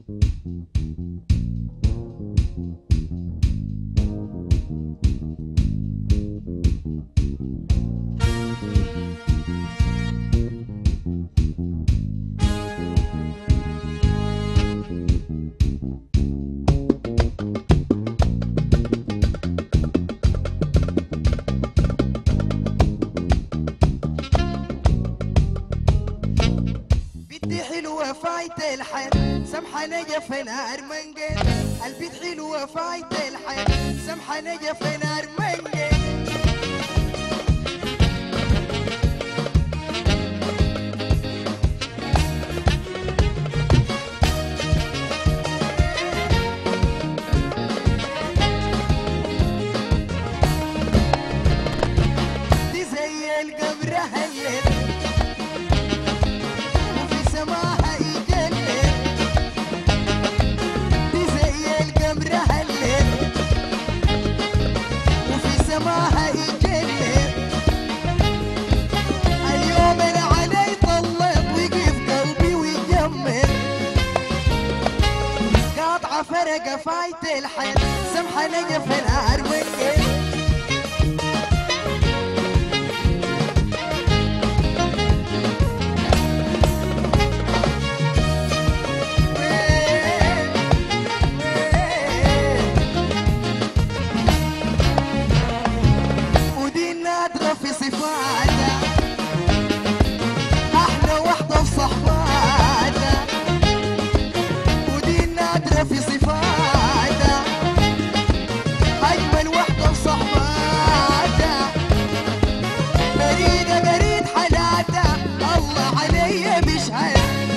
حلوة فايت الحياة سمحة نجف نار منجل البيت حلوة فايت الحياة سمحة نجف نار منجل دي زي القمر هلل سماها يجلل اليوم اللي علي طلب ويقف قلبي ويجمل قاطعة فرقة فايت الحياة سمحة نجف نار منجل في صفاتها احلى وحده في صحباتها ودي النادره في صفاتها اجمل وحده في صحباتها بريده بريد حالاتها الله علي بيشهد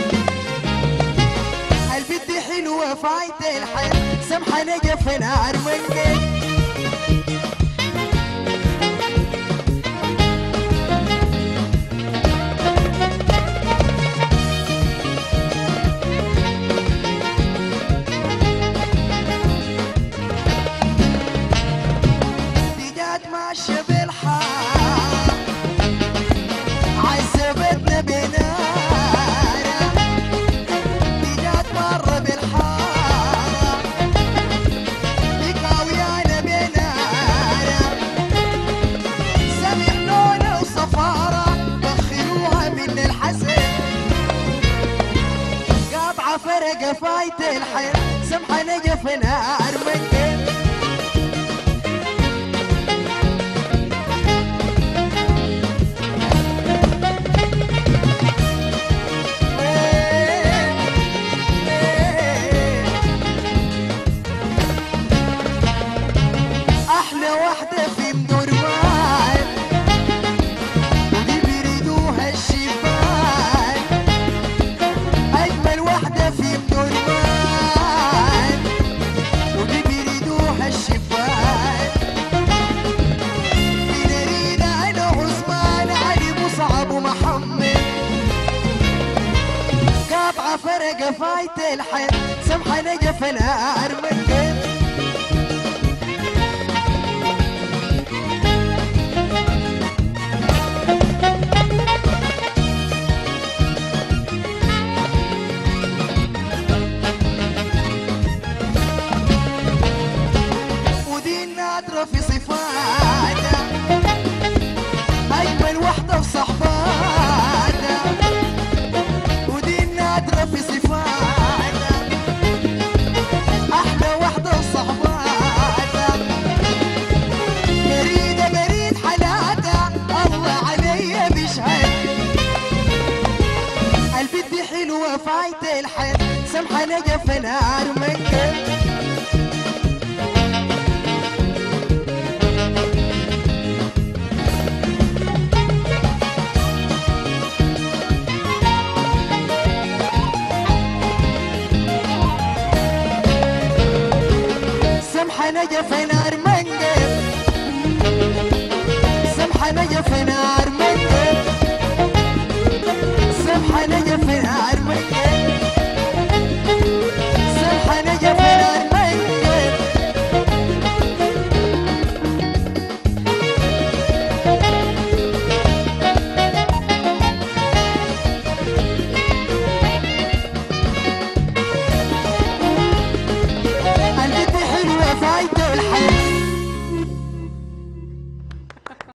البنت حلوه فايت الحياه سمحه نجف نار منجل ماشية بالحار عذبتنا بنارة دي جات مرة بالحار دي قاويانا بنارة سمعنونا وصفارة بخروها من الحسن قاطعة فرقة فايت الحياة سمحة نجف نار منجل واحدة في مدرمان ودي بيريدوها الشبان أجمل واحدة في مدرمان ودي بيريدوها الشبان في نرينا أنا عثمان علي مصعب ومحمد قاطعة فرقة فايت الحياة سمحة نجف نار منجل في صفاتها أجمل وحدة في صحباتها ودي النادرة في صفاتها أحلى وحدة في صحباتها بريدة بريد حالاتها الله علي بيشهد البنت حلوة فايت الحياة سمحة نجف نار منجل نجف